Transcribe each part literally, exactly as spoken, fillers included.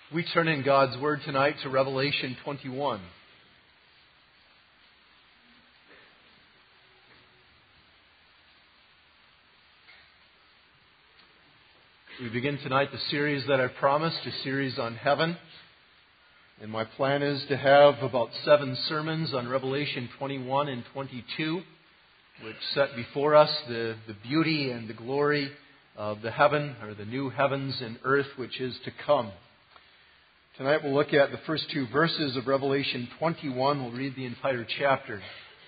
We turn in God's Word tonight to Revelation twenty-one. We begin tonight the series that I promised, a series on heaven. And my plan is to have about seven sermons on Revelation twenty-one and twenty-two, which set before us the, the beauty and the glory of the heaven, or the new heavens and earth which is to come. Tonight we'll look at the first two verses of Revelation twenty-one. We'll read the entire chapter.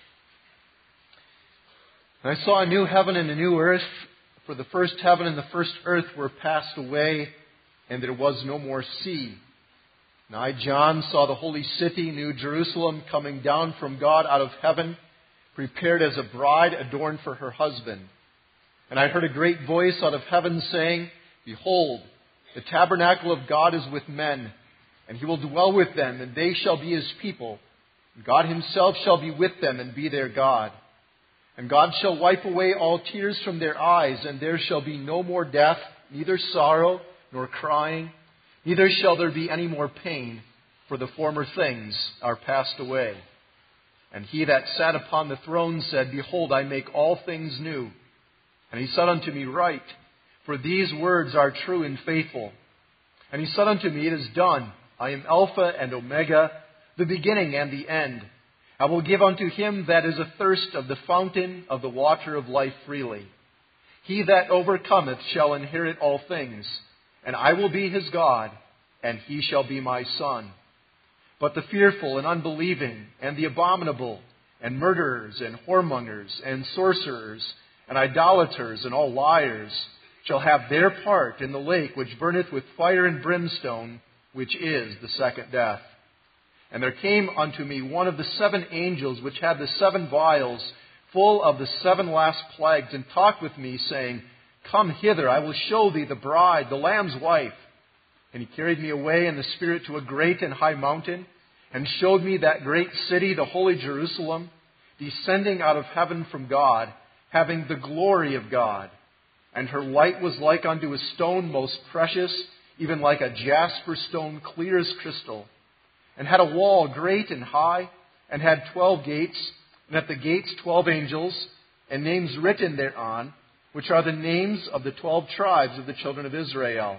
And I saw a new heaven and a new earth, for the first heaven and the first earth were passed away, and there was no more sea. And I, John, saw the holy city, New Jerusalem, coming down from God out of heaven, prepared as a bride adorned for her husband. And I heard a great voice out of heaven saying, Behold, the tabernacle of God is with men, and He will dwell with them, and they shall be His people. And God Himself shall be with them and be their God. And God shall wipe away all tears from their eyes, and there shall be no more death, neither sorrow nor crying, neither shall there be any more pain, for the former things are passed away. And He that sat upon the throne said, Behold, I make all things new. And He said unto me, Write, for these words are true and faithful. And He said unto me, It is done. I am Alpha and Omega, the beginning and the end. I will give unto him that is athirst of the fountain of the water of life freely. He that overcometh shall inherit all things, and I will be his God, and he shall be my son. But the fearful and unbelieving, and the abominable, and murderers, and whoremongers, and sorcerers, and idolaters, and all liars, shall have their part in the lake which burneth with fire and brimstone, which is the second death. And there came unto me one of the seven angels which had the seven vials full of the seven last plagues, and talked with me, saying, Come hither, I will show thee the bride, the Lamb's wife. And he carried me away in the Spirit to a great and high mountain, and showed me that great city, the holy Jerusalem, descending out of heaven from God, having the glory of God. And her light was like unto a stone most precious, even like a jasper stone, clear as crystal, and had a wall great and high, and had twelve gates, and at the gates twelve angels, and names written thereon, which are the names of the twelve tribes of the children of Israel.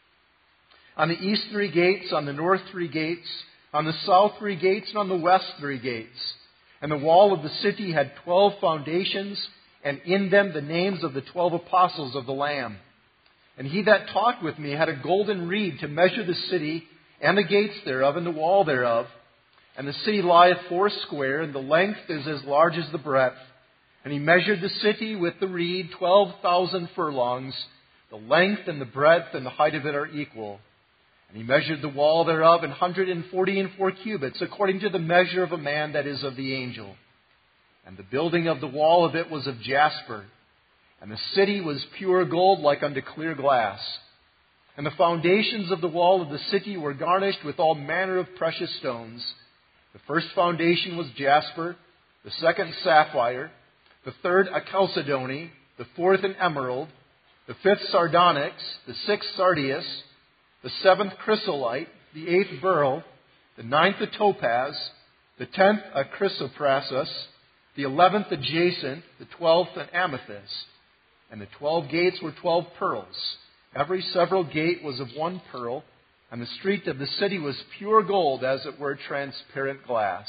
On the east three gates, on the north three gates, on the south three gates, and on the west three gates. And the wall of the city had twelve foundations, and in them the names of the twelve apostles of the Lamb. And he that talked with me had a golden reed to measure the city, and the gates thereof, and the wall thereof. And the city lieth foursquare, and the length is as large as the breadth. And he measured the city with the reed twelve thousand furlongs. The length and the breadth and the height of it are equal. And he measured the wall thereof an hundred and forty and four cubits, according to the measure of a man that is of the angel. And the building of the wall of it was of jasper. And the city was pure gold, like unto clear glass. And the foundations of the wall of the city were garnished with all manner of precious stones. The first foundation was jasper, the second sapphire, the third a chalcedony, the fourth an emerald, the fifth sardonyx, the sixth sardius, the seventh chrysolite, the eighth beryl, the ninth a topaz, the tenth a chrysoprasus, the eleventh a jacinth, the twelfth an amethyst. And the twelve gates were twelve pearls. Every several gate was of one pearl, and the street of the city was pure gold, as it were transparent glass.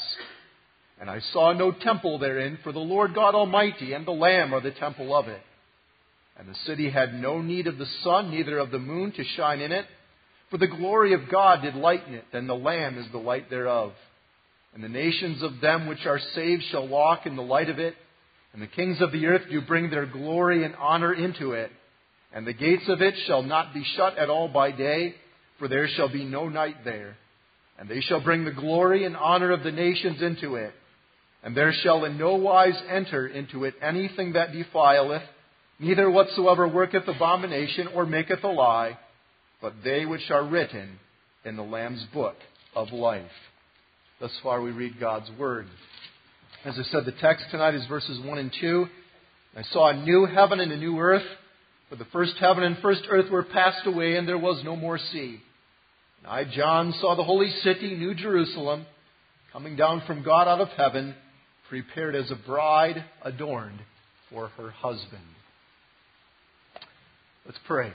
And I saw no temple therein, for the Lord God Almighty and the Lamb are the temple of it. And the city had no need of the sun, neither of the moon to shine in it, for the glory of God did lighten it, and the Lamb is the light thereof. And the nations of them which are saved shall walk in the light of it, and the kings of the earth do bring their glory and honor into it. And the gates of it shall not be shut at all by day, for there shall be no night there. And they shall bring the glory and honor of the nations into it. And there shall in no wise enter into it anything that defileth, neither whatsoever worketh abomination or maketh a lie, but they which are written in the Lamb's book of life. Thus far we read God's Word. As I said, the text tonight is verses one and two. I saw a new heaven and a new earth, for the first heaven and first earth were passed away, and there was no more sea. I, John, saw the holy city, New Jerusalem, coming down from God out of heaven, prepared as a bride adorned for her husband. Let's pray.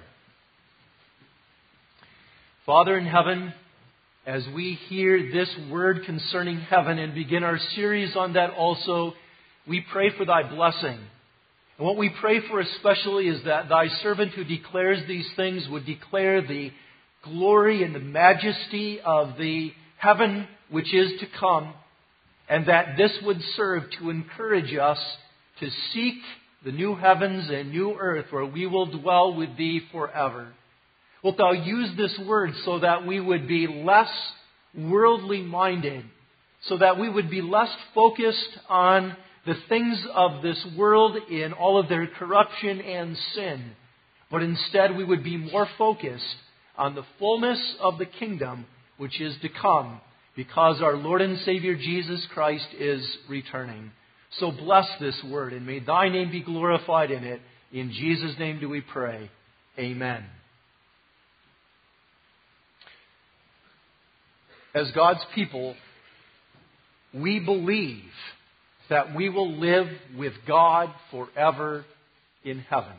Father in heaven, as we hear this word concerning heaven and begin our series on that also, we pray for thy blessing. And what we pray for especially is that thy servant who declares these things would declare the glory and the majesty of the heaven which is to come, and that this would serve to encourage us to seek the new heavens and new earth where we will dwell with thee forever. Wilt thou use this word so that we would be less worldly minded, so that we would be less focused on the things of this world in all of their corruption and sin, but instead we would be more focused on the fullness of the kingdom which is to come, because our Lord and Savior Jesus Christ is returning. So bless this word, and may thy name be glorified in it. In Jesus' name do we pray. Amen. As God's people, we believe that we will live with God forever in heaven.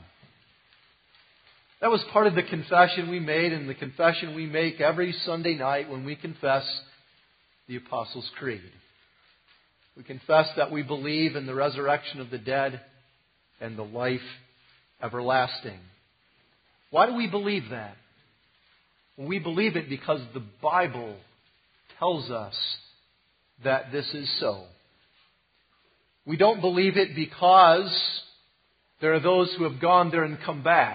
That was part of the confession we made, and the confession we make every Sunday night when we confess the Apostles' Creed. We confess that we believe in the resurrection of the dead and the life everlasting. Why do we believe that? Well, we believe it because the Bible tells us that this is so. We don't believe it because there are those who have gone there and come back.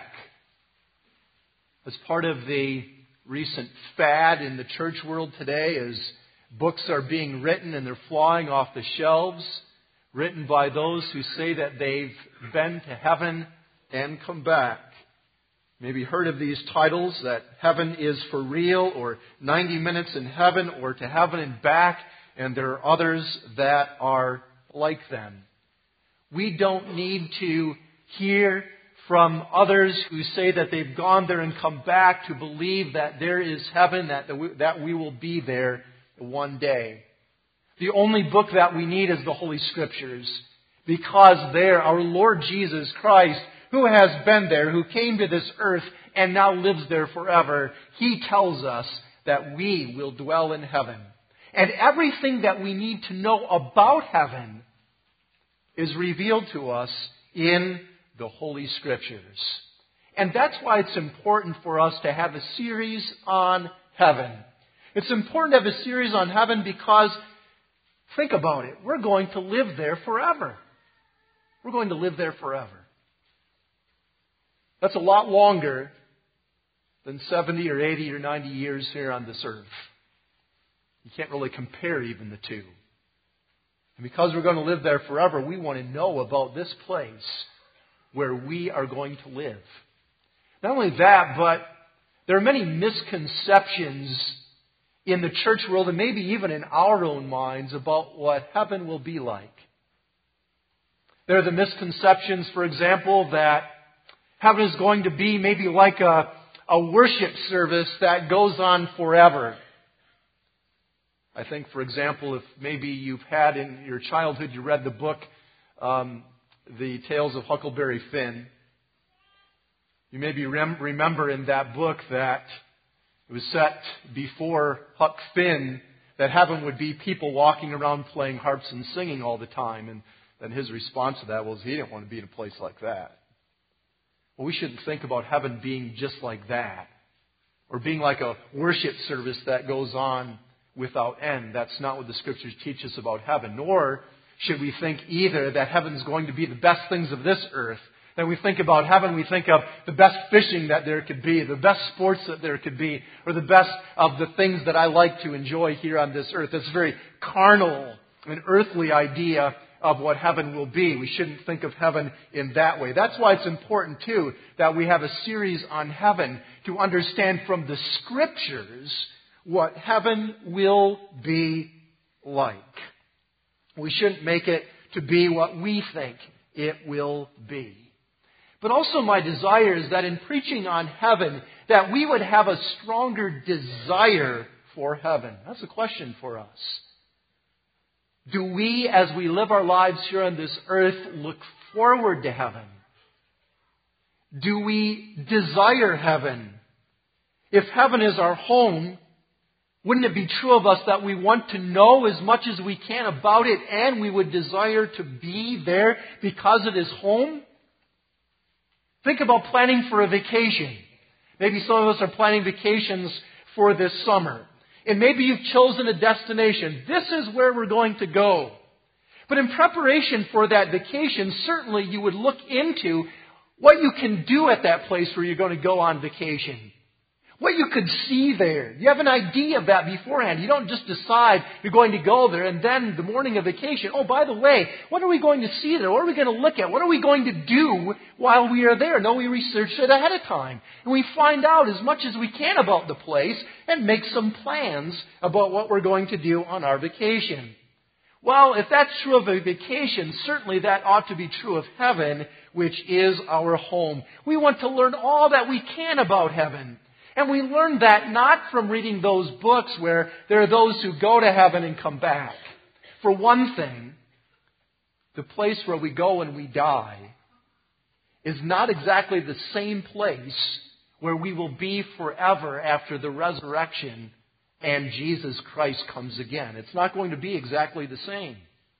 As part of the recent fad in the church world today, as books are being written and they're flying off the shelves, written by those who say that they've been to heaven and come back. Maybe heard of these titles, that Heaven is for Real, or ninety minutes in Heaven, or To Heaven and Back, and there are others that are like them. We don't need to hear from others who say that they've gone there and come back to believe that there is heaven, that we, that we will be there one day. The only book that we need is the Holy Scriptures, because there our Lord Jesus Christ, who has been there, who came to this earth and now lives there forever, He tells us that we will dwell in heaven. And everything that we need to know about heaven is revealed to us in the Holy Scriptures. And that's why it's important for us to have a series on heaven. It's important to have a series on heaven because, think about it, we're going to live there forever. We're going to live there forever. That's a lot longer than seventy or eighty or ninety years here on this earth. You can't really compare even the two. And because we're going to live there forever, we want to know about this place where we are going to live. Not only that, but there are many misconceptions in the church world and maybe even in our own minds about what heaven will be like. There are the misconceptions, for example, that heaven is going to be maybe like a, a worship service that goes on forever. I think, for example, if maybe you've had in your childhood, you read the book, um, The Tales of Huckleberry Finn. You maybe rem- remember in that book that it was set before Huck Finn that heaven would be people walking around playing harps and singing all the time. And then his response to that was he didn't want to be in a place like that. Well, we shouldn't think about heaven being just like that, or being like a worship service that goes on without end. That's not what the Scriptures teach us about heaven. Nor should we think either that heaven's going to be the best things of this earth. When we think about heaven, we think of the best fishing that there could be, the best sports that there could be, or the best of the things that I like to enjoy here on this earth. It's a very carnal and earthly idea of what heaven will be. We shouldn't think of heaven in that way. That's why it's important, too, that we have a series on heaven to understand from the Scriptures what heaven will be like. We shouldn't make it to be what we think it will be. But also my desire is that in preaching on heaven, that we would have a stronger desire for heaven. That's a question for us. Do we, as we live our lives here on this earth, look forward to heaven? Do we desire heaven? If heaven is our home, wouldn't it be true of us that we want to know as much as we can about it, and we would desire to be there because it is home? Think about planning for a vacation. Maybe some of us are planning vacations for this summer. And maybe you've chosen a destination. This is where we're going to go. But in preparation for that vacation, certainly you would look into what you can do at that place where you're going to go on vacation. What you could see there. You have an idea of that beforehand. You don't just decide you're going to go there and then the morning of vacation, oh, by the way, what are we going to see there? What are we going to look at? What are we going to do while we are there? No, we research it ahead of time. And we find out as much as we can about the place and make some plans about what we're going to do on our vacation. Well, if that's true of a vacation, certainly that ought to be true of heaven, which is our home. We want to learn all that we can about heaven. And we learn that not from reading those books where there are those who go to heaven and come back. For one thing, the place where we go when we die is not exactly the same place where we will be forever after the resurrection and Jesus Christ comes again. It's not going to be exactly the same.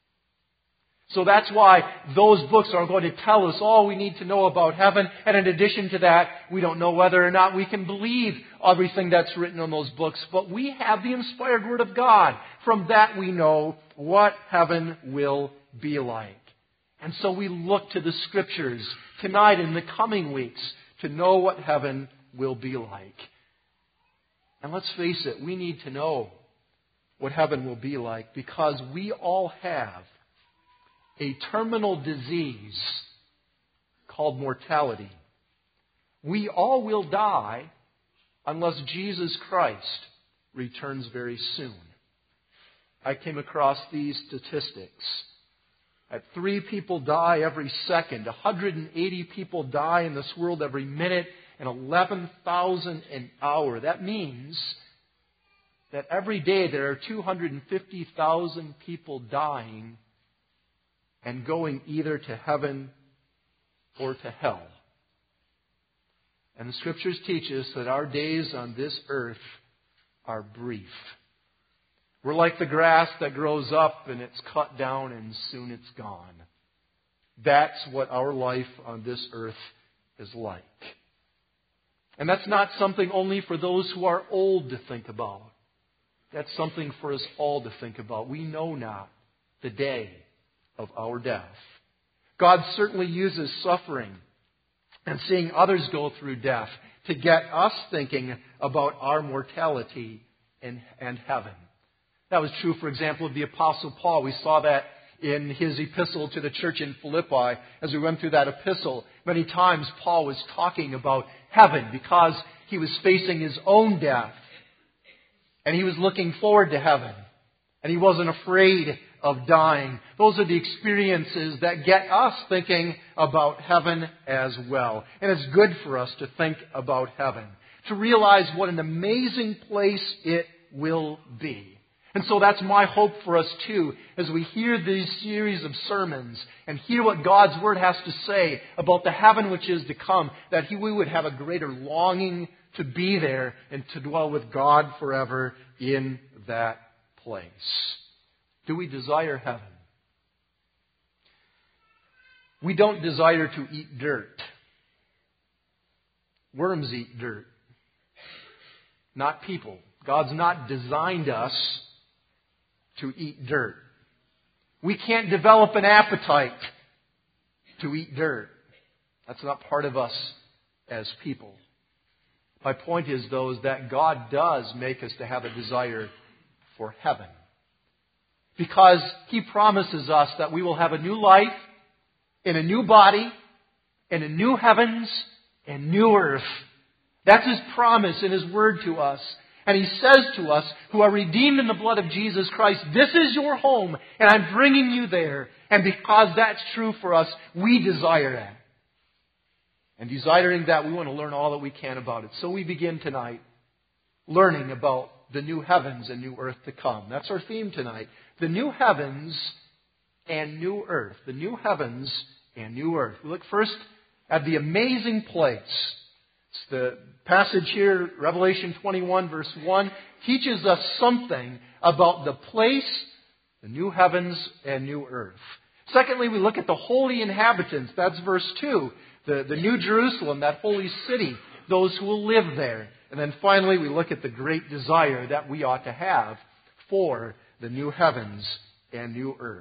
So that's why those books are going to tell us all we need to know about heaven. And in addition to that, we don't know whether or not we can believe everything that's written in those books. But we have the inspired Word of God. From that we know what heaven will be like. And so we look to the Scriptures tonight and the coming weeks to know what heaven will be like. And let's face it, we need to know what heaven will be like because we all have a terminal disease called mortality. We all will die unless Jesus Christ returns very soon. I came across these statistics. That three people die every second, one hundred eighty people die in this world every minute, and eleven thousand an hour. That means that every day there are two hundred fifty thousand people dying and going either to heaven or to hell. And the Scriptures teach us that our days on this earth are brief. We're like the grass that grows up and it's cut down and soon it's gone. That's what our life on this earth is like. And that's not something only for those who are old to think about. That's something for us all to think about. We know not the day of our death. God certainly uses suffering and seeing others go through death to get us thinking about our mortality and, and heaven. That was true, for example, of the Apostle Paul. We saw that in his epistle to the church in Philippi. As we went through that epistle, many times Paul was talking about heaven because he was facing his own death. And he was looking forward to heaven. And he wasn't afraid of dying. Those are the experiences that get us thinking about heaven as well. And it's good for us to think about heaven, to realize what an amazing place it will be. And so that's my hope for us too, as we hear these series of sermons and hear what God's Word has to say about the heaven which is to come, that we would have a greater longing to be there and to dwell with God forever in that place. Do we desire heaven? We don't desire to eat dirt. Worms eat dirt, not people. God's not designed us to eat dirt. We can't develop an appetite to eat dirt. That's not part of us as people. My point is, though, is that God does make us to have a desire for heaven. Because He promises us that we will have a new life, in a new body, in a new heavens, and new earth. That's His promise in His Word to us. And He says to us, who are redeemed in the blood of Jesus Christ, this is your home, and I'm bringing you there. And because that's true for us, we desire that. And desiring that, we want to learn all that we can about it. So we begin tonight learning about the new heavens and new earth to come. That's our theme tonight. The new heavens and new earth. The new heavens and new earth. We look first at the amazing place. It's the passage here, Revelation twenty-one, verse one, teaches us something about the place, the new heavens and new earth. Secondly, we look at the holy inhabitants. That's verse two. The, the New Jerusalem, that holy city, those who will live there. And then finally, we look at the great desire that we ought to have for the new heavens and new earth.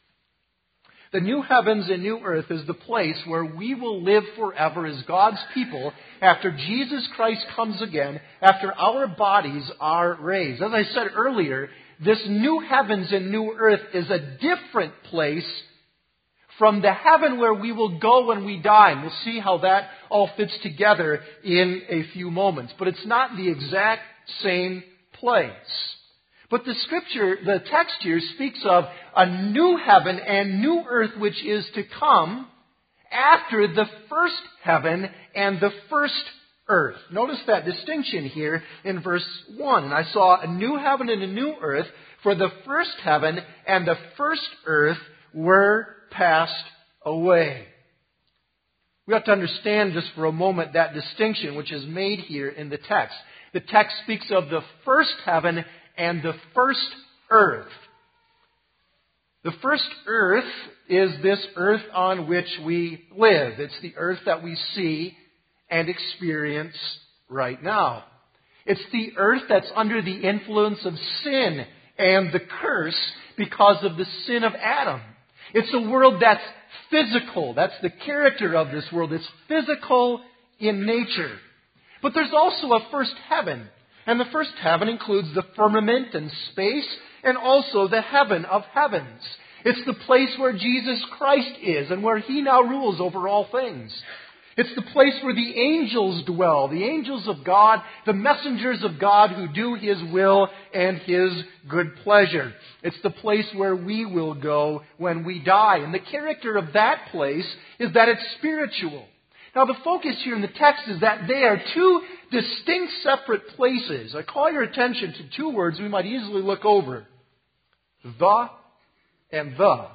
The new heavens and new earth is the place where we will live forever as God's people after Jesus Christ comes again, after our bodies are raised. As I said earlier, this new heavens and new earth is a different place from the heaven where we will go when we die. And we'll see how that all fits together in a few moments. But it's not the exact same place. But the scripture, the text here speaks of a new heaven and new earth which is to come after the first heaven and the first earth. Notice that distinction here in verse one. And I saw a new heaven and a new earth, for the first heaven and the first earth were passed away. We have to understand just for a moment that distinction which is made here in the text. The text speaks of the first heaven and the first earth. The first earth is this earth on which we live. It's the earth that we see and experience right now. It's the earth that's under the influence of sin and the curse because of the sin of Adam. It's a world that's physical. That's the character of this world. It's physical in nature. But there's also a first heaven. And the first heaven includes the firmament and space and also the heaven of heavens. It's the place where Jesus Christ is and where He now rules over all things. It's the place where the angels dwell, the angels of God, the messengers of God who do His will and His good pleasure. It's the place where we will go when we die. And the character of that place is that it's spiritual. Now the focus here in the text is that they are two distinct separate places. I call your attention to two words we might easily look over. The and the.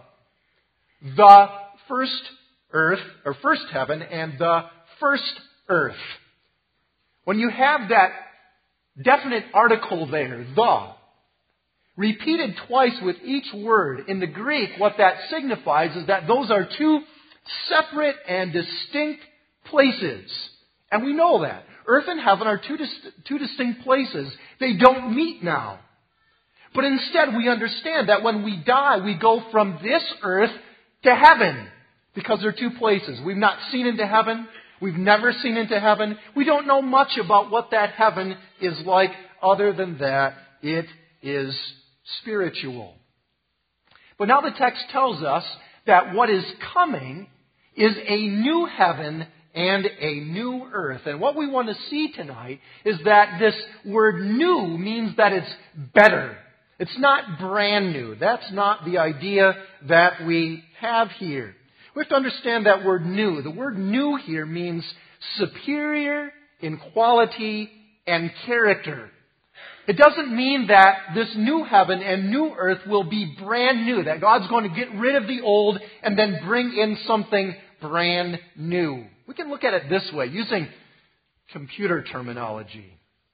The first earth, or first heaven, and the first earth. When you have that definite article there, the, repeated twice with each word, in the Greek, what that signifies is that those are two separate and distinct places. And we know that. Earth and heaven are two, dis- two distinct places. They don't meet now. But instead we understand that when we die, we go from this earth to heaven. Because they're two places. We've not seen into heaven. We've never seen into heaven. We don't know much about what that heaven is like other than that it is spiritual. But now the text tells us that what is coming is a new heaven and a new earth. And what we want to see tonight is that this word new means that it's better. It's not brand new. That's not the idea that we have here. We have to understand that word new. The word new here means superior in quality and character. It doesn't mean that this new heaven and new earth will be brand new, that God's going to get rid of the old and then bring in something brand new. We can look at it this way, using computer terminology.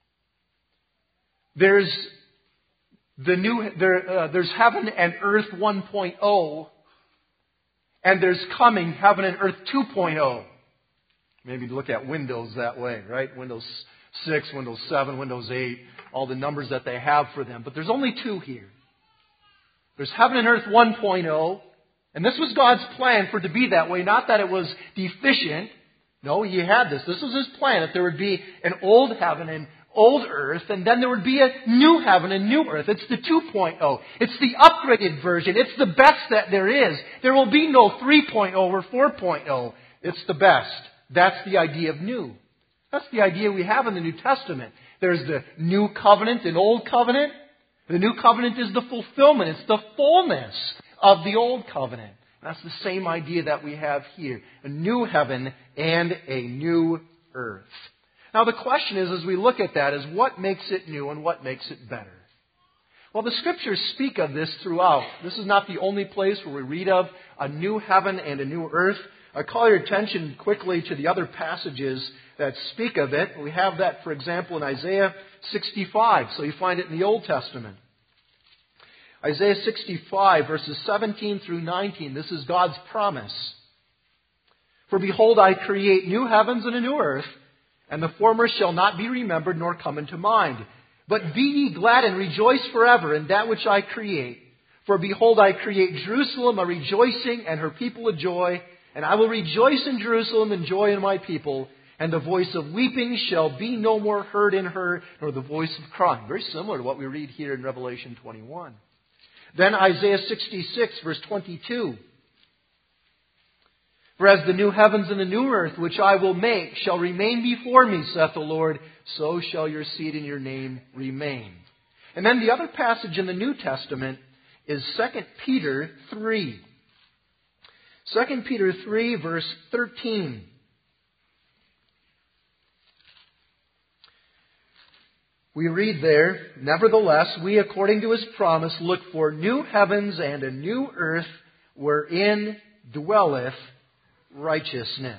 There's the new, there, uh, there's heaven and earth one point oh. And there's coming heaven and earth two point oh. Maybe look at Windows that way, right? Windows six, Windows seven, Windows eight, all the numbers that they have for them. But there's only two here. There's heaven and earth one point oh. And this was God's plan for it to be that way. Not that it was deficient. No, He had this. This was His plan, that there would be an old heaven and old earth, and then there would be a new heaven and new earth. It's the two point oh. It's the upgraded version. It's the best that there is. There will be no three point oh or four point oh. It's the best. That's the idea of new. That's the idea we have in the New Testament. There's the new covenant and old covenant. The new covenant is the fulfillment. It's the fullness of the old covenant. That's the same idea that we have here. A new heaven and a new earth. Now the question is, as we look at that, is what makes it new and what makes it better? Well, the Scriptures speak of this throughout. This is not the only place where we read of a new heaven and a new earth. I call your attention quickly to the other passages that speak of it. We have that, for example, in Isaiah sixty-five. So you find it in the Old Testament. Isaiah sixty-five, verses seventeen through nineteen. This is God's promise. For behold, I create new heavens and a new earth, and the former shall not be remembered nor come into mind. But be ye glad and rejoice forever in that which I create. For behold, I create Jerusalem a rejoicing and her people a joy. And I will rejoice in Jerusalem and joy in my people. And the voice of weeping shall be no more heard in her, nor the voice of crying. Very similar to what we read here in Revelation twenty-one. Then Isaiah sixty-six, verse twenty-two. For as the new heavens and the new earth, which I will make, shall remain before me, saith the Lord, so shall your seed and your name remain. And then the other passage in the New Testament is Second Peter three. Second Peter three, verse thirteen. We read there, nevertheless, we, according to His promise, look for new heavens and a new earth wherein dwelleth righteousness.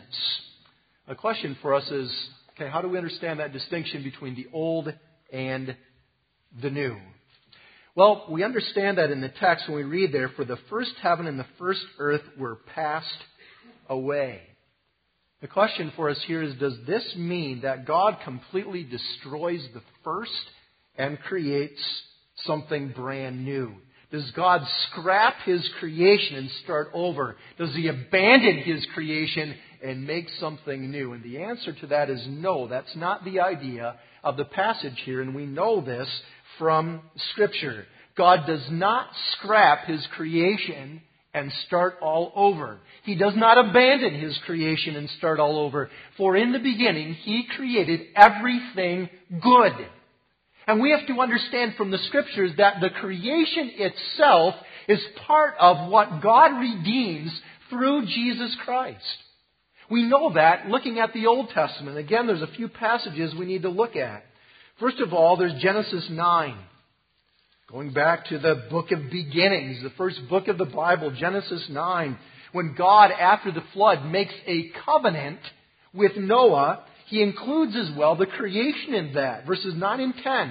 A question for us is, okay, how do we understand that distinction between the old and the new? Well, we understand that in the text when we read there, for the first heaven and the first earth were passed away. The question for us here is, does this mean that God completely destroys the first and creates something brand new? Does God scrap His creation and start over? Does He abandon His creation and make something new? And the answer to that is no. That's not the idea of the passage here, and we know this from Scripture. God does not scrap His creation and start all over. He does not abandon His creation and start all over. For in the beginning, He created everything good. And we have to understand from the Scriptures that the creation itself is part of what God redeems through Jesus Christ. We know that looking at the Old Testament. Again, there's a few passages we need to look at. First of all, there's Genesis nine. Going back to the book of beginnings, the first book of the Bible, Genesis nine. When God, after the flood, makes a covenant with Noah, He includes as well the creation in that. Verses nine and ten.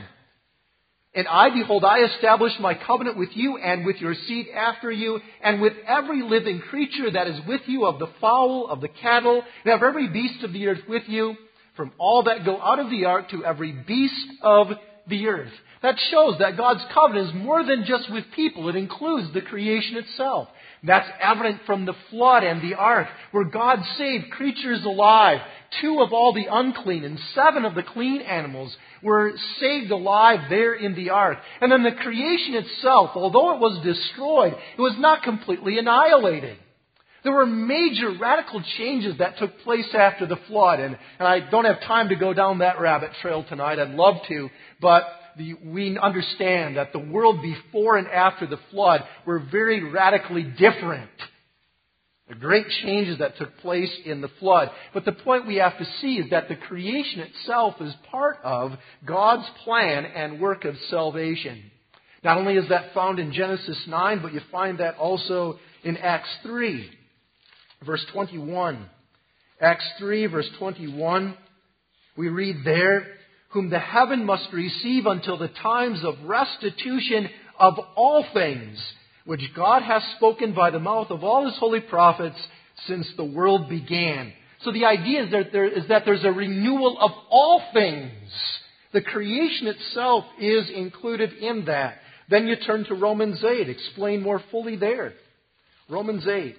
And I, behold, I establish my covenant with you and with your seed after you, and with every living creature that is with you, of the fowl, of the cattle, and of every beast of the earth with you, from all that go out of the ark to every beast of the earth. That shows that God's covenant is more than just with people. It includes the creation itself. That's evident from the flood and the ark, where God saved creatures alive. Two of all the unclean and seven of the clean animals were saved alive there in the ark. And then the creation itself, although it was destroyed, it was not completely annihilated. There were major radical changes that took place after the flood. And, and I don't have time to go down that rabbit trail tonight. I'd love to. But the, we understand that the world before and after the flood were very radically different. The great changes that took place in the flood. But the point we have to see is that the creation itself is part of God's plan and work of salvation. Not only is that found in Genesis nine, but you find that also in Acts three, verse twenty-one. Acts three, verse twenty-one, we read there, whom the heaven must receive until the times of restitution of all things, which God hath spoken by the mouth of all His holy prophets since the world began. So the idea is that, there, is that there's a renewal of all things. The creation itself is included in that. Then you turn to Romans eight, explain more fully there. Romans eight.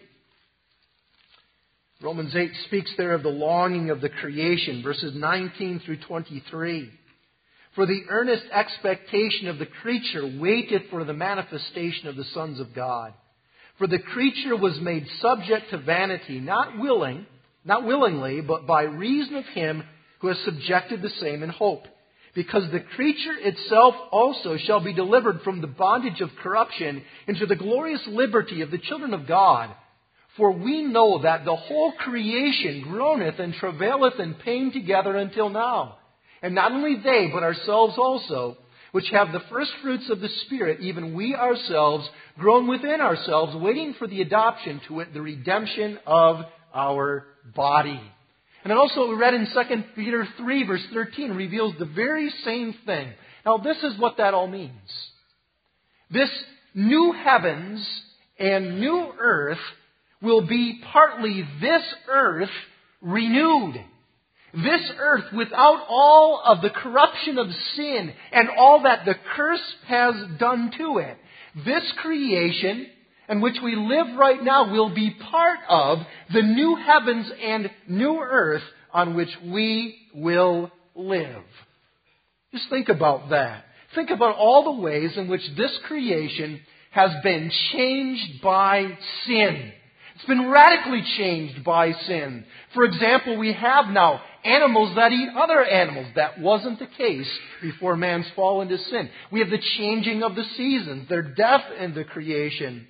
Romans eight speaks there of the longing of the creation, verses nineteen through twenty-three. For the earnest expectation of the creature waiteth for the manifestation of the sons of God. For the creature was made subject to vanity, not willing, not willingly, but by reason of Him who has subjected the same in hope. Because the creature itself also shall be delivered from the bondage of corruption into the glorious liberty of the children of God. For we know that the whole creation groaneth and travaileth in pain together until now. And not only they, but ourselves also, which have the first fruits of the Spirit, even we ourselves, groan within ourselves, waiting for the adoption, to wit, the redemption of our body. And then also we read in Second Peter three, verse thirteen, reveals the very same thing. Now this is what that all means. This new heavens and new earth will be partly this earth renewed. This earth without all of the corruption of sin and all that the curse has done to it. This creation in which we live right now will be part of the new heavens and new earth on which we will live. Just think about that. Think about all the ways in which this creation has been changed by sin. It's been radically changed by sin. For example, we have now animals that eat other animals. That wasn't the case before man's fall into sin. We have the changing of the seasons, their death in the creation,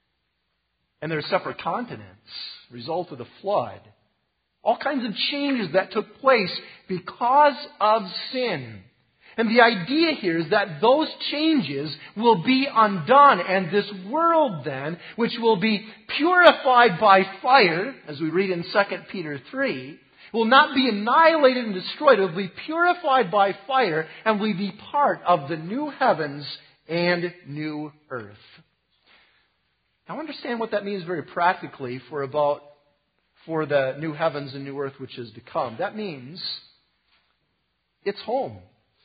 and their separate continents, result of the flood. All kinds of changes that took place because of sin. And the idea here is that those changes will be undone, and this world then, which will be purified by fire, as we read in Second Peter three, will not be annihilated and destroyed. It will be purified by fire and will be part of the new heavens and new earth. Now understand what that means very practically for about for the new heavens and new earth which is to come. That means it's home.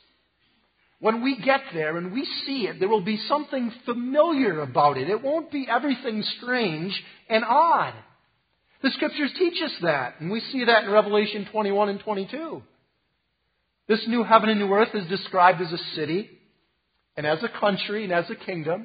When we get there and we see it, there will be something familiar about it. It won't be everything strange and odd. The Scriptures teach us that, and we see that in Revelation twenty-one and twenty-two. This new heaven and new earth is described as a city, and as a country, and as a kingdom.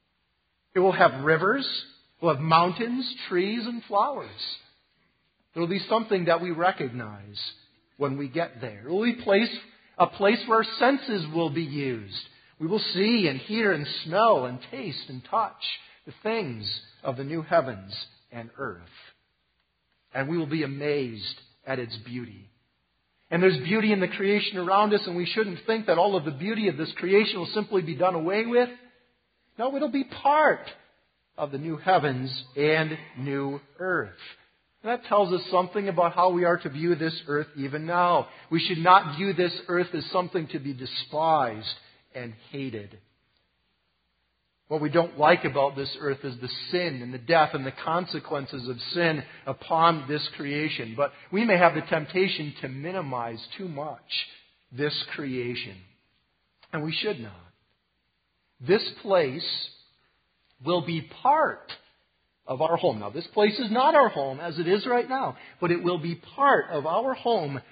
It will have rivers, it will have mountains, trees, and flowers. There will be something that we recognize when we get there. It will be a place A place where our senses will be used. We will see and hear and smell and taste and touch the things of the new heavens and earth. And we will be amazed at its beauty. And there's beauty in the creation around us, and we shouldn't think that all of the beauty of this creation will simply be done away with. No, it'll be part of the new heavens and new earth. That tells us something about how we are to view this earth even now. We should not view this earth as something to be despised and hated. What we don't like about this earth is the sin and the death and the consequences of sin upon this creation. But we may have the temptation to minimize too much this creation. And we should not. This place will be part of our home. Now, this place is not our home as it is right now, but it will be part of our home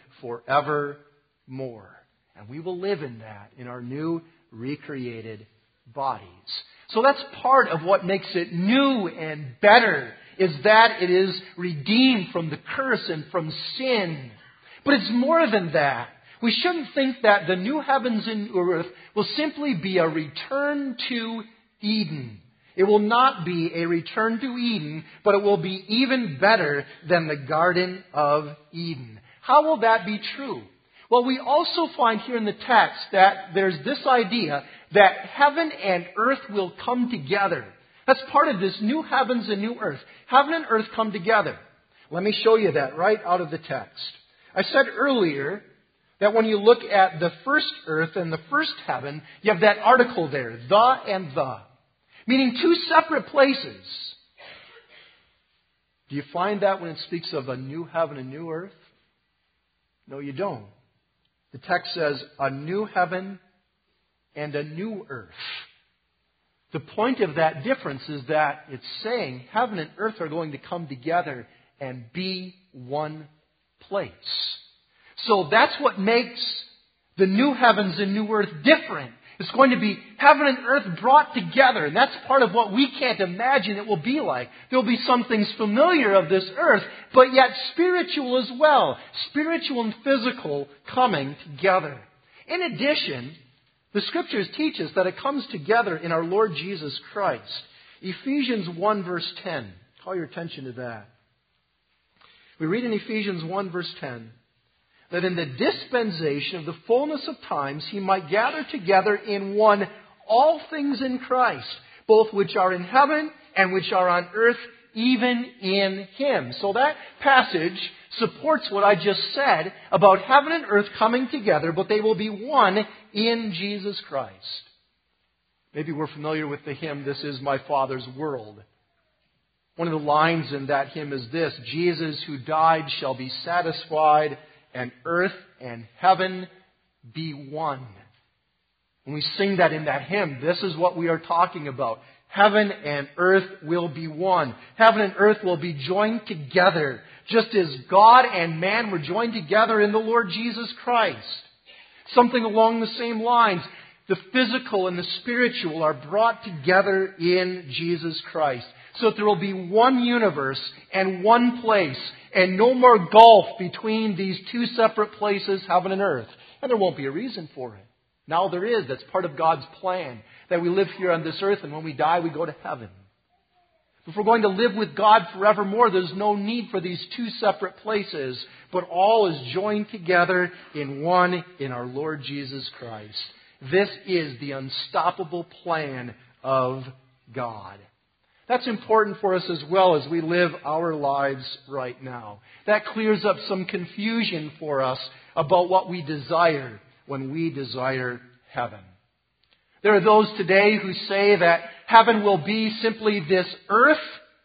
forevermore. And we will live in that, in our new, recreated bodies. So that's part of what makes it new and better, is that it is redeemed from the curse and from sin. But it's more than that. We shouldn't think that the new heavens and earth will simply be a return to Eden. It will not be a return to Eden, but it will be even better than the Garden of Eden. How will that be true? Well, we also find here in the text that there's this idea that heaven and earth will come together. That's part of this new heavens and new earth. Heaven and earth come together. Let me show you that right out of the text. I said earlier that when you look at the first earth and the first heaven, you have that article there, the and the. Meaning two separate places. Do you find that when it speaks of a new heaven and new earth? No, you don't. The text says a new heaven and a new earth. The point of that difference is that it's saying heaven and earth are going to come together and be one place. So that's what makes the new heavens and new earth different. It's going to be heaven and earth brought together. And that's part of what we can't imagine it will be like. There will be some things familiar of this earth, but yet spiritual as well. Spiritual and physical coming together. In addition, the Scriptures teach us that it comes together in our Lord Jesus Christ. Ephesians one verse ten. Call your attention to that. We read in Ephesians one, verse ten, that in the dispensation of the fullness of times he might gather together in one all things in Christ, both which are in heaven and which are on earth, even in Him. So that passage supports what I just said about heaven and earth coming together, but they will be one in Jesus Christ. Maybe we're familiar with the hymn, "This is my Father's world." One of the lines in that hymn is this: "Jesus who died shall be satisfied, and earth and heaven be one." When we sing that in that hymn, this is what we are talking about. Heaven and earth will be one. Heaven and earth will be joined together, just as God and man were joined together in the Lord Jesus Christ. Something along the same lines. The physical and the spiritual are brought together in Jesus Christ, so that there will be one universe and one place, and no more gulf between these two separate places, heaven and earth. And there won't be a reason for it. Now there is. That's part of God's plan, that we live here on this earth, and when we die, we go to heaven. If we're going to live with God forevermore, there's no need for these two separate places, but all is joined together in one, in our Lord Jesus Christ. This is the unstoppable plan of God. That's important for us as well as we live our lives right now. That clears up some confusion for us about what we desire when we desire heaven. There are those today who say that heaven will be simply this earth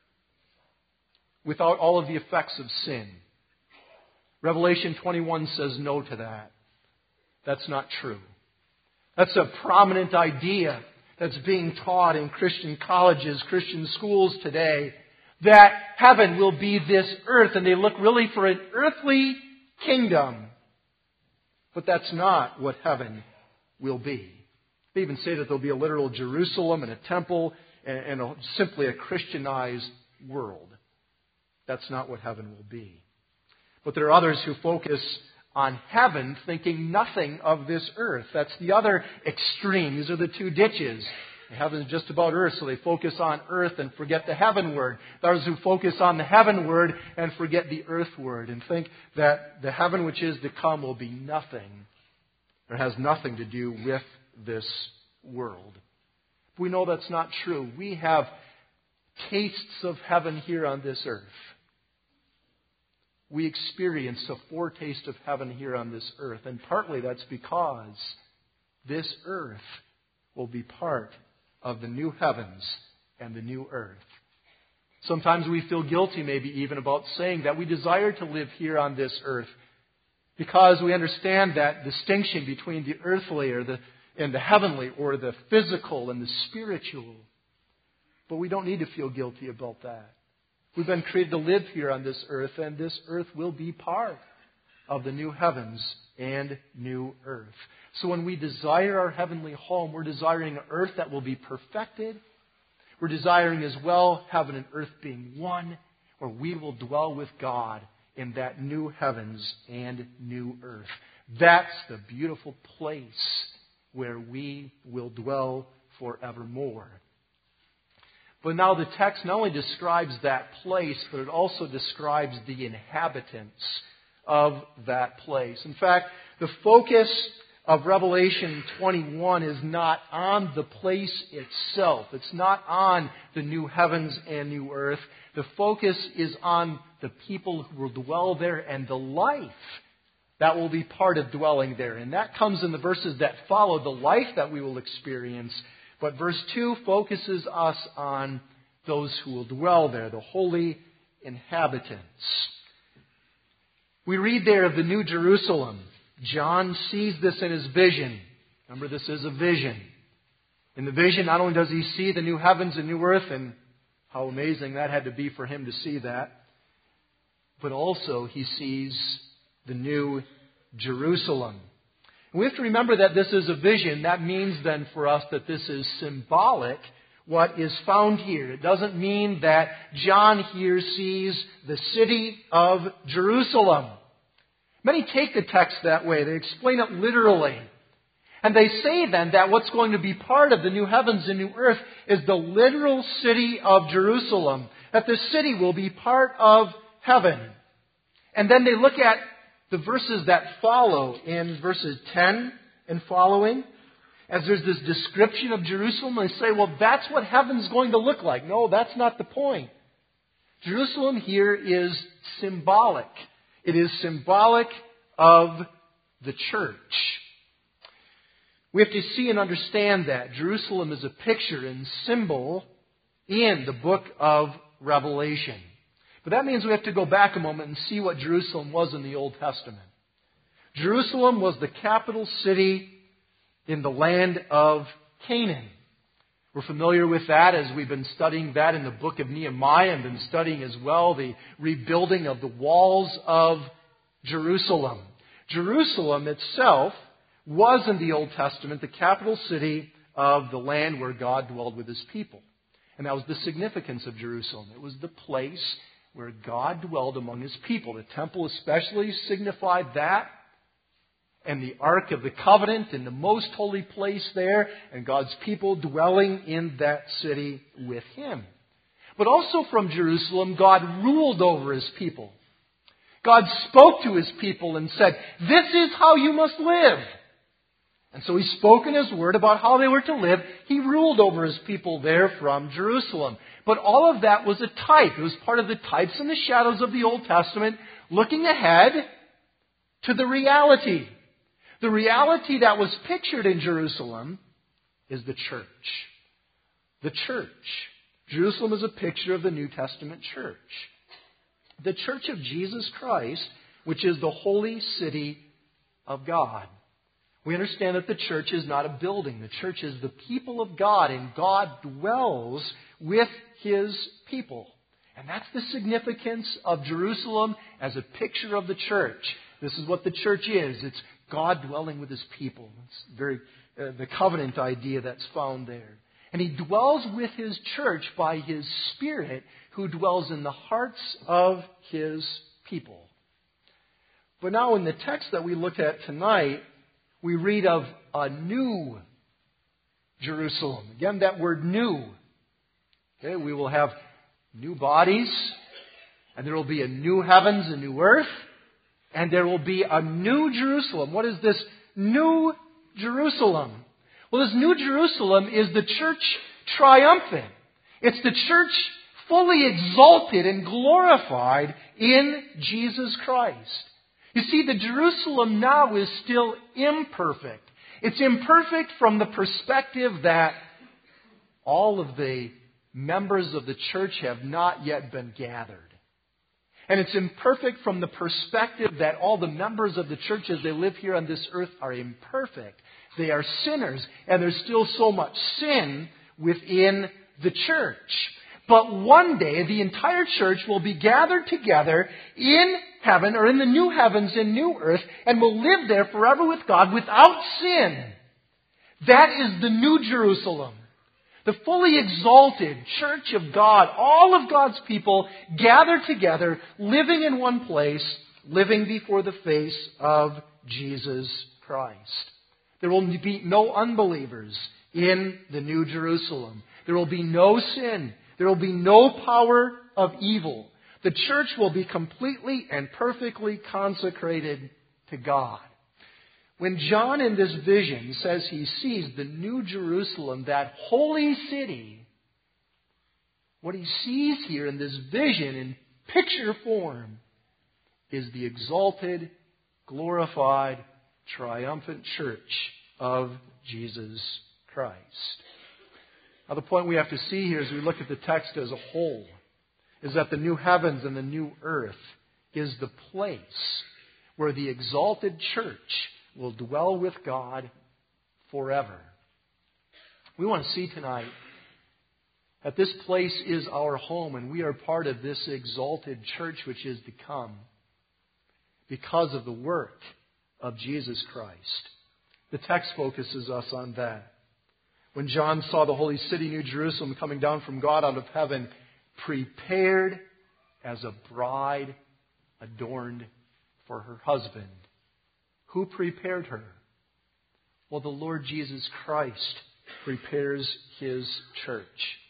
without all of the effects of sin. Revelation twenty-one says no to that. That's not true. That's a prominent idea that's being taught in Christian colleges, Christian schools today, that heaven will be this earth, and they look really for an earthly kingdom. But that's not what heaven will be. They even say that there'll be a literal Jerusalem and a temple and, and a, simply a Christianized world. That's not what heaven will be. But there are others who focus on heaven, thinking nothing of this earth. That's the other extreme. These are the two ditches. Heaven is just about earth, so they focus on earth and forget the heavenward. Those who focus on the heavenward and forget the earthward and think that the heaven which is to come will be nothing, or has nothing to do with this world. We know that's not true. We have tastes of heaven here on this earth. We experience a foretaste of heaven here on this earth. And partly that's because this earth will be part of the new heavens and the new earth. Sometimes we feel guilty maybe even about saying that we desire to live here on this earth because we understand that distinction between the earthly or the, and the heavenly, or the physical and the spiritual. But we don't need to feel guilty about that. We've been created to live here on this earth, and this earth will be part of the new heavens and new earth. So when we desire our heavenly home, we're desiring an earth that will be perfected. We're desiring as well heaven and earth being one, where we will dwell with God in that new heavens and new earth. That's the beautiful place where we will dwell forevermore. But now the text not only describes that place, but it also describes the inhabitants of that place. In fact, the focus of Revelation twenty-one is not on the place itself. It's not on the new heavens and new earth. The focus is on the people who will dwell there and the life that will be part of dwelling there. And that comes in the verses that follow, the life that we will experience. But verse two focuses us on those who will dwell there, the holy inhabitants. We read there of the New Jerusalem. John sees this in his vision. Remember, this is a vision. In the vision, not only does he see the new heavens and new earth, and how amazing that had to be for him to see that, but also he sees the New Jerusalem. And we have to remember that this is a vision. That means then for us that this is symbolic, what is found here. It doesn't mean that John here sees the city of Jerusalem. Many take the text that way. They explain it literally. And they say then that what's going to be part of the new heavens and new earth is the literal city of Jerusalem. that the city will be part of heaven. And then they look at the verses that follow in verses ten and following, as there's this description of Jerusalem, and they say, well, that's what heaven's going to look like. No, that's not the point. Jerusalem here is symbolic. It is symbolic of the church. We have to see and understand that Jerusalem is a picture and symbol in the book of Revelation. But that means we have to go back a moment and see what Jerusalem was in the Old Testament. Jerusalem was the capital city in the land of Canaan. We're familiar with that as we've been studying that in the book of Nehemiah and been studying as well the rebuilding of the walls of Jerusalem. Jerusalem itself was in the Old Testament the capital city of the land where God dwelled with His people. And that was the significance of Jerusalem. It was the place where God dwelled among His people. The temple especially signified that. And the Ark of the Covenant in the most holy place there. And God's people dwelling in that city with Him. But also from Jerusalem, God ruled over His people. God spoke to His people and said, this is how you must live. And so He spoke in His Word about how they were to live. He ruled over His people there from Jerusalem. But all of that was a type. It was part of the types and the shadows of the Old Testament, looking ahead to the reality. The reality that was pictured in Jerusalem is the church. The church. Jerusalem is a picture of the New Testament church. The church of Jesus Christ, which is the holy city of God. We understand that the church is not a building. The church is the people of God, and God dwells with His people. And that's the significance of Jerusalem as a picture of the church. This is what the church is. It's God dwelling with His people. It's very uh, the covenant idea that's found there. And He dwells with His church by His Spirit, who dwells in the hearts of His people. But now in the text that we look at tonight, we read of a new Jerusalem. Again, that word new. Okay, we will have new bodies, and there will be a new heavens, a new earth, and there will be a new Jerusalem. What is this new Jerusalem? Well, this new Jerusalem is the church triumphant. It's the church fully exalted and glorified in Jesus Christ. You see, the Jerusalem now is still imperfect. It's imperfect from the perspective that all of the members of the church have not yet been gathered. And it's imperfect from the perspective that all the members of the church as they live here on this earth are imperfect. They are sinners, and there's still so much sin within the church. But one day, the entire church will be gathered together in heaven, or in the new heavens and new earth, and will live there forever with God without sin. That is the new Jerusalem. The fully exalted church of God, all of God's people gathered together, living in one place, living before the face of Jesus Christ. There will be no unbelievers in the new Jerusalem. There will be no sin. There will be no power of evil. The church will be completely and perfectly consecrated to God. When John in this vision says he sees the new Jerusalem, that holy city, what he sees here in this vision in picture form is the exalted, glorified, triumphant church of Jesus Christ. Now the point we have to see here as we look at the text as a whole is that the new heavens and the new earth is the place where the exalted church will dwell with God forever. We want to see tonight that this place is our home, and we are part of this exalted church which is to come because of the work of Jesus Christ. The text focuses us on that. When John saw the holy city, New Jerusalem, coming down from God out of heaven, prepared as a bride adorned for her husband. Who prepared her? Well, the Lord Jesus Christ prepares His church.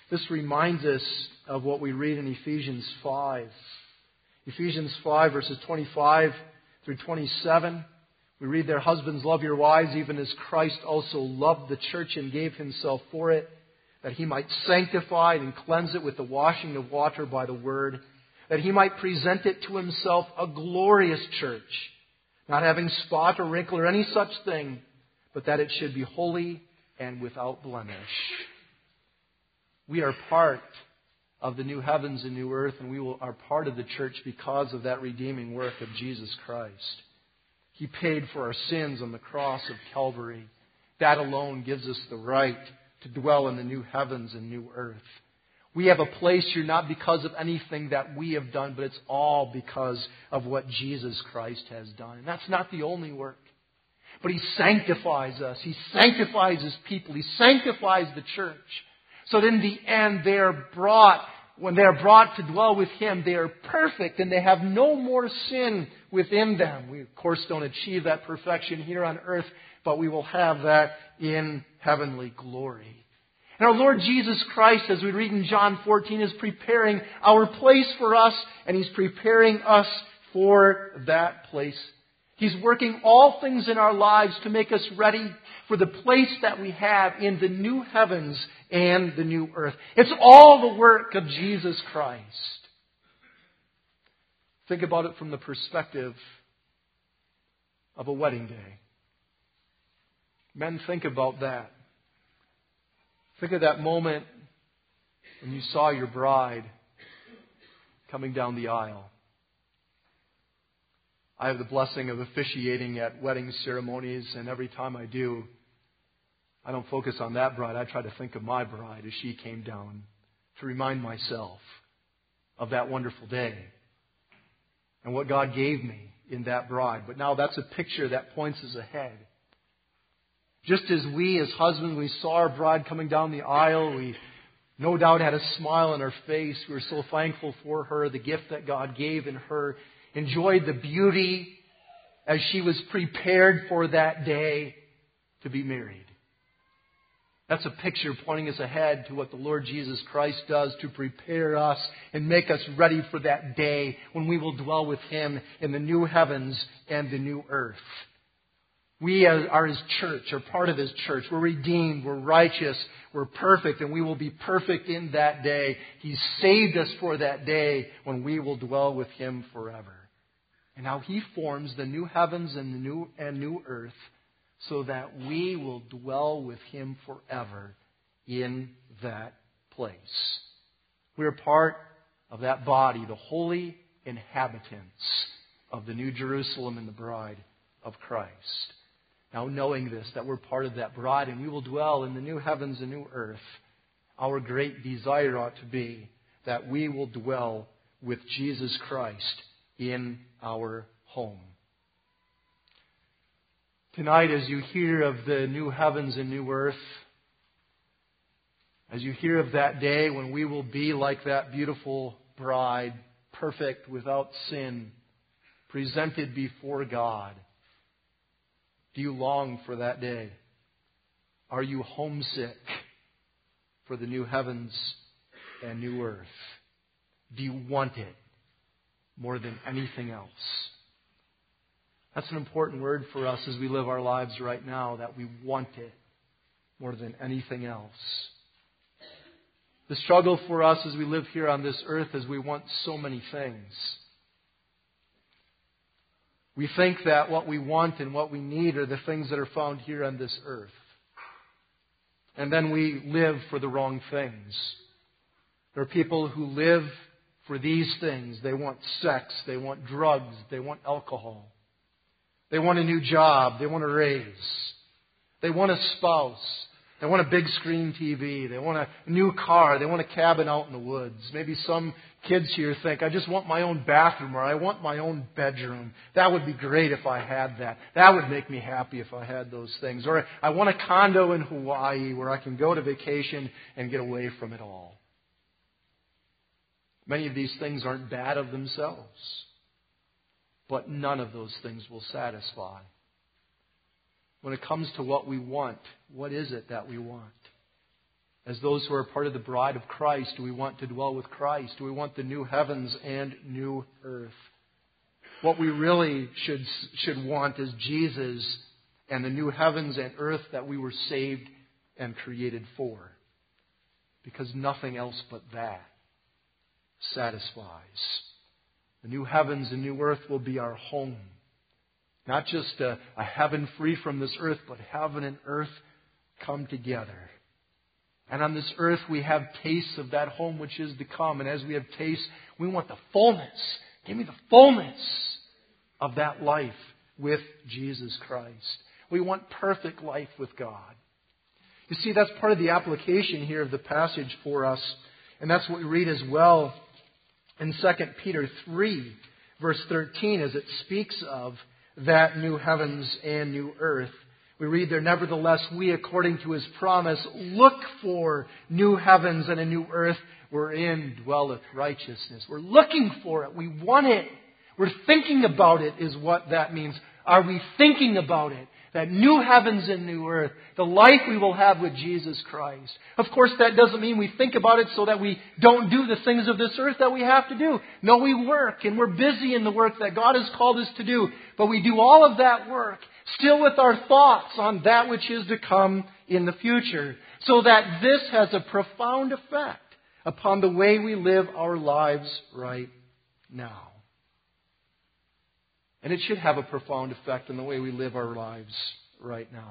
This reminds us of what we read in Ephesians five. Ephesians five, verses twenty-five through twenty-seven. We read there, "Husbands, love your wives, even as Christ also loved the church and gave himself for it, that he might sanctify and cleanse it with the washing of water by the word, that he might present it to himself a glorious church, not having spot or wrinkle or any such thing, but that it should be holy and without blemish." We are part of the new heavens and new earth, and we will, are part of the church because of that redeeming work of Jesus Christ. He paid for our sins on the cross of Calvary. That alone gives us the right to dwell in the new heavens and new earth. We have a place here not because of anything that we have done, but it's all because of what Jesus Christ has done. And that's not the only work. But He sanctifies us. He sanctifies His people. He sanctifies the church. So that in the end they are brought, when they are brought to dwell with Him, they are perfect and they have no more sin within them. We, of course, don't achieve that perfection here on earth, but we will have that in heavenly glory. And our Lord Jesus Christ, as we read in John fourteen, is preparing our place for us, and He's preparing us for that place. He's working all things in our lives to make us ready for the place that we have in the new heavens and the new earth. It's all the work of Jesus Christ. Think about it from the perspective of a wedding day. Men, think about that. Think of that moment when you saw your bride coming down the aisle. I have the blessing of officiating at wedding ceremonies, and every time I do, I don't focus on that bride. I try to think of my bride as she came down to remind myself of that wonderful day and what God gave me in that bride. But now that's a picture that points us ahead. Just as we as husbands, we saw our bride coming down the aisle, we no doubt had a smile on our face. We were so thankful for her, the gift that God gave in her. Enjoyed the beauty as she was prepared for that day to be married. That's a picture pointing us ahead to what the Lord Jesus Christ does to prepare us and make us ready for that day when we will dwell with Him in the new heavens and the new earth. We are His church, are part of His church. We're redeemed, we're righteous, we're perfect, and we will be perfect in that day. He's saved us for that day when we will dwell with Him forever. And now He forms the new heavens and the new and new earth so that we will dwell with Him forever in that place. We are part of that body, the holy inhabitants of the New Jerusalem and the bride of Christ. Now, knowing this, that we're part of that bride and we will dwell in the new heavens and new earth, our great desire ought to be that we will dwell with Jesus Christ in our home. Tonight, as you hear of the new heavens and new earth, as you hear of that day when we will be like that beautiful bride, perfect, without sin, presented before God, do you long for that day? Are you homesick for the new heavens and new earth? Do you want it more than anything else? That's an important word for us as we live our lives right now, that we want it more than anything else. The struggle for us as we live here on this earth is we want so many things. We think that what we want and what we need are the things that are found here on this earth. And then we live for the wrong things. There are people who live for these things. They want sex. They want drugs. They want alcohol. They want a new job. They want a raise. They want a spouse. They want a big screen T V. They want a new car. They want a cabin out in the woods. Maybe some kids here think, I just want my own bathroom, or I want my own bedroom. That would be great if I had that. That would make me happy if I had those things. Or I want a condo in Hawaii where I can go to vacation and get away from it all. Many of these things aren't bad of themselves, but none of those things will satisfy. When it comes to what we want, what is it that we want? As those who are part of the bride of Christ, do we want to dwell with Christ? Do we want the new heavens and new earth? What we really should, should want is Jesus and the new heavens and earth that we were saved and created for. Because nothing else but that satisfies. The new heavens and new earth will be our home. Not just a, a heaven free from this earth, but heaven and earth come together. And on this earth we have tastes of that home which is to come. And as we have tastes, we want the fullness. Give me the fullness of that life with Jesus Christ. We want perfect life with God. You see, that's part of the application here of the passage for us. And that's what we read as well in Second Peter three, verse thirteen, as it speaks of that new heavens and new earth. We read there, nevertheless, we, according to His promise, look for new heavens and a new earth wherein dwelleth righteousness. We're looking for it. We want it. We're thinking about it is what that means. Are we thinking about it? That new heavens and new earth, the life we will have with Jesus Christ. Of course, that doesn't mean we think about it so that we don't do the things of this earth that we have to do. No, we work and we're busy in the work that God has called us to do. But we do all of that work still with our thoughts on that which is to come in the future. So that this has a profound effect upon the way we live our lives right now. And it should have a profound effect on the way we live our lives right now.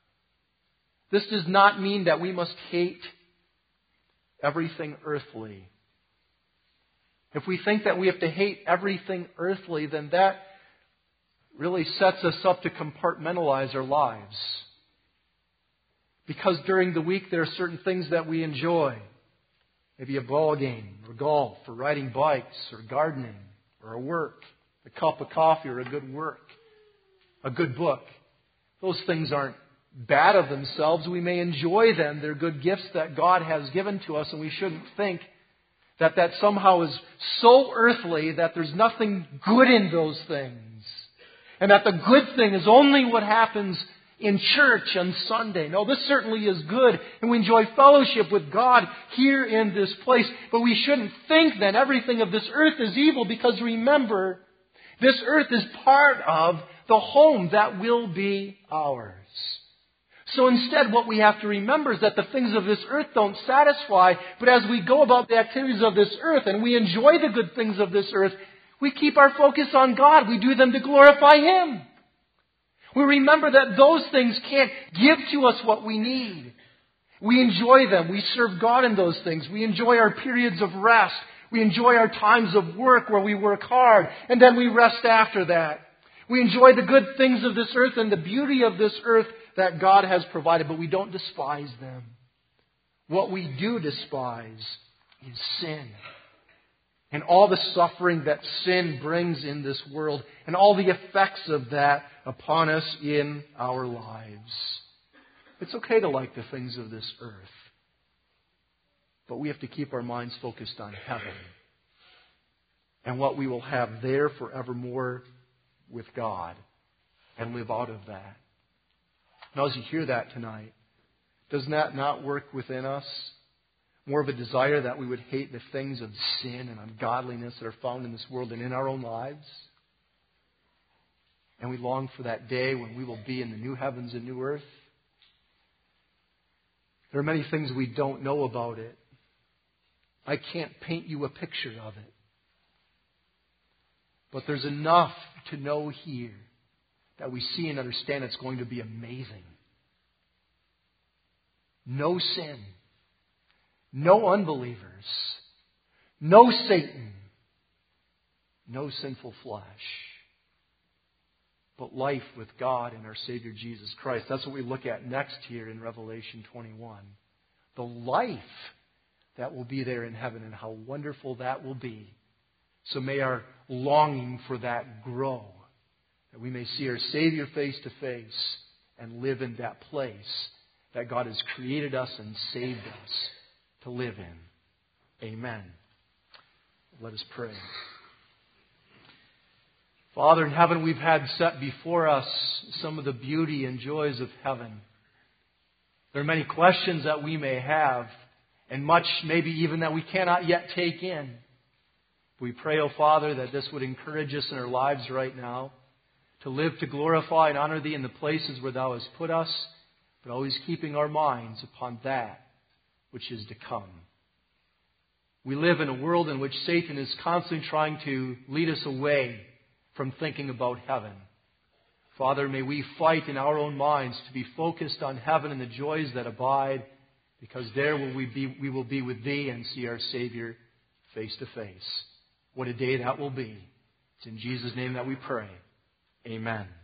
This does not mean that we must hate everything earthly. If we think that we have to hate everything earthly, then that really sets us up to compartmentalize our lives. Because during the week there are certain things that we enjoy. Maybe a ball game, or golf, or riding bikes, or gardening, or a work. A cup of coffee or a good work, a good book. Those things aren't bad of themselves. We may enjoy them. They're good gifts that God has given to us, and we shouldn't think that that somehow is so earthly that there's nothing good in those things. And that the good thing is only what happens in church on Sunday. No, this certainly is good, and we enjoy fellowship with God here in this place. But we shouldn't think that everything of this earth is evil, because remember, this earth is part of the home that will be ours. So instead, what we have to remember is that the things of this earth don't satisfy, but as we go about the activities of this earth and we enjoy the good things of this earth, we keep our focus on God. We do them to glorify Him. We remember that those things can't give to us what we need. We enjoy them. We serve God in those things. We enjoy our periods of rest. We enjoy our times of work where we work hard, and then we rest after that. We enjoy the good things of this earth and the beauty of this earth that God has provided, but we don't despise them. What we do despise is sin. And all the suffering that sin brings in this world, and all the effects of that upon us in our lives. It's okay to like the things of this earth. But we have to keep our minds focused on heaven and what we will have there forevermore with God and live out of that. Now, as you hear that tonight, does that not work within us? More of a desire that we would hate the things of sin and ungodliness that are found in this world and in our own lives? And we long for that day when we will be in the new heavens and new earth? There are many things we don't know about it. I can't paint you a picture of it. But there's enough to know here that we see and understand it's going to be amazing. No sin. No unbelievers. No Satan. No sinful flesh. But life with God and our Savior Jesus Christ. That's what we look at next here in Revelation twenty-one. The life that will be there in heaven, and how wonderful that will be. So may our longing for that grow, that we may see our Savior face to face and live in that place that God has created us and saved us to live in. Amen. Let us pray. Father in heaven, we've had set before us some of the beauty and joys of heaven. There are many questions that we may have and much maybe even that we cannot yet take in. We pray, O Father, that this would encourage us in our lives right now to live to glorify and honor Thee in the places where Thou hast put us, but always keeping our minds upon that which is to come. We live in a world in which Satan is constantly trying to lead us away from thinking about heaven. Father, may we fight in our own minds to be focused on heaven and the joys that abide, because there will we, be, we will be with Thee and see our Savior face to face. What a day that will be. It's in Jesus' name that we pray. Amen.